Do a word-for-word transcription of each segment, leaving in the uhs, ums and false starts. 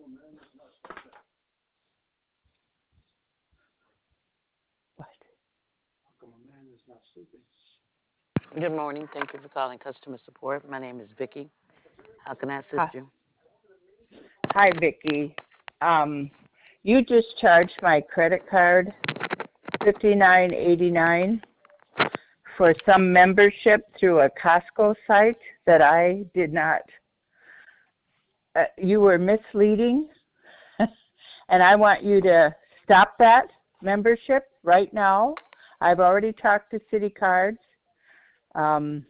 What? Good morning. Thank you for calling customer support. My name is Vicky. How can I Hi, assist you? hi, Vicky. Um, you just charged my credit card fifty nine eighty nine for some membership through a Costco site that I did not. Uh, you were misleading, and I want you to stop that membership right now. I've already talked to City Cards. Um,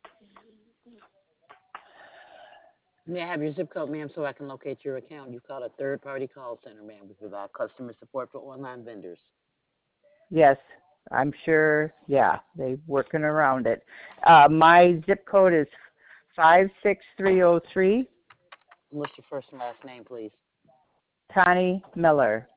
May I have your zip code, ma'am, so I can locate your account? You called a third-party call center, ma'am. We provide customer support for online vendors. yes, I'm sure. Yeah, they're working around it. Uh, my zip code is five six three zero three. What's your first and last name, please? Connie Miller.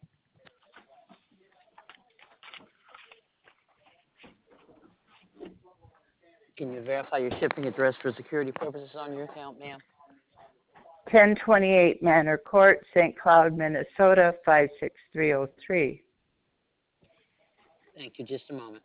Can you verify your shipping address for security purposes on your account, ma'am? ten twenty-eight Manor Court, Saint Cloud, Minnesota, five six three zero three. Thank you. Just a moment.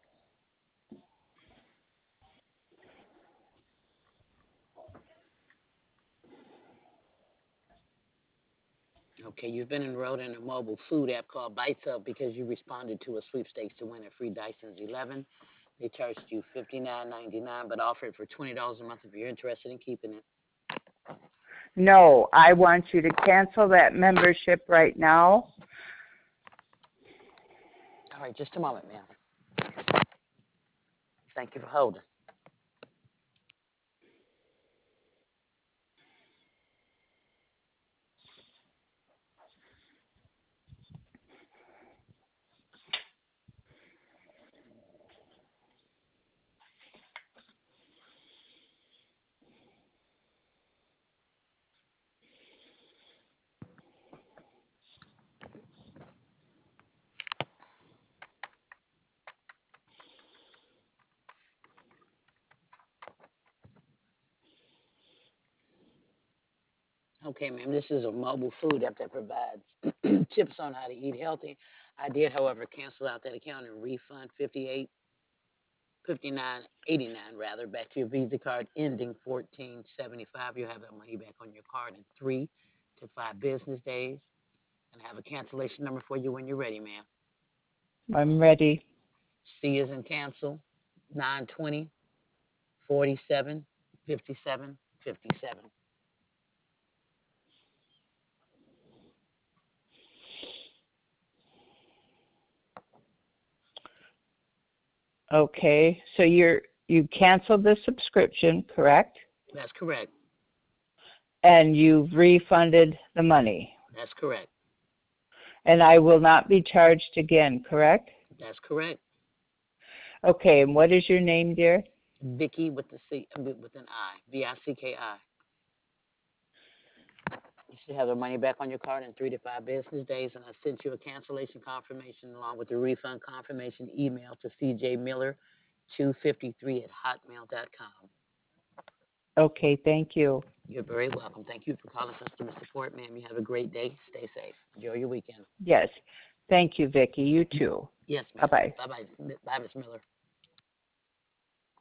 Okay, you've been enrolled in a mobile food app called Bites Up because you responded to a sweepstakes to win a free Dyson's eleven. They charged you fifty-nine ninety-nine, but offered for twenty dollars a month if you're interested in keeping it. No, I want you to cancel that membership right now. All right, just a moment, ma'am. Thank you for holding. Okay, ma'am, this is a mobile food app that provides tips on how to eat healthy. I did, however, cancel out that account and refund fifty-eight, fifty-nine, eighty-nine rather back to your Visa card ending fourteen seventy-five. You'll have that money back on your card in three to five business days. And I have a cancellation number for you when you're ready, ma'am. I'm ready. C is in cancel, nine twenty, forty-seven, fifty-seven, fifty-seven. Okay, so you're you canceled the subscription, correct? That's correct. And you've refunded the money. That's correct. And I will not be charged again, correct? That's correct. Okay, and what is your name, dear? Vicky with the C with an I, V I C K I. You should have the money back on your card in three to five business days, and I sent you a cancellation confirmation along with the refund confirmation email to C J Miller two fifty-three at hotmail dot com. Okay, thank you. You're very welcome. Thank you for calling customer support, ma'am. You have a great day. Stay safe. Enjoy your weekend. Yes, thank you, Vicky. You too. Yes, ma'am. Bye-bye. Bye bye. Bye, Miss Miller.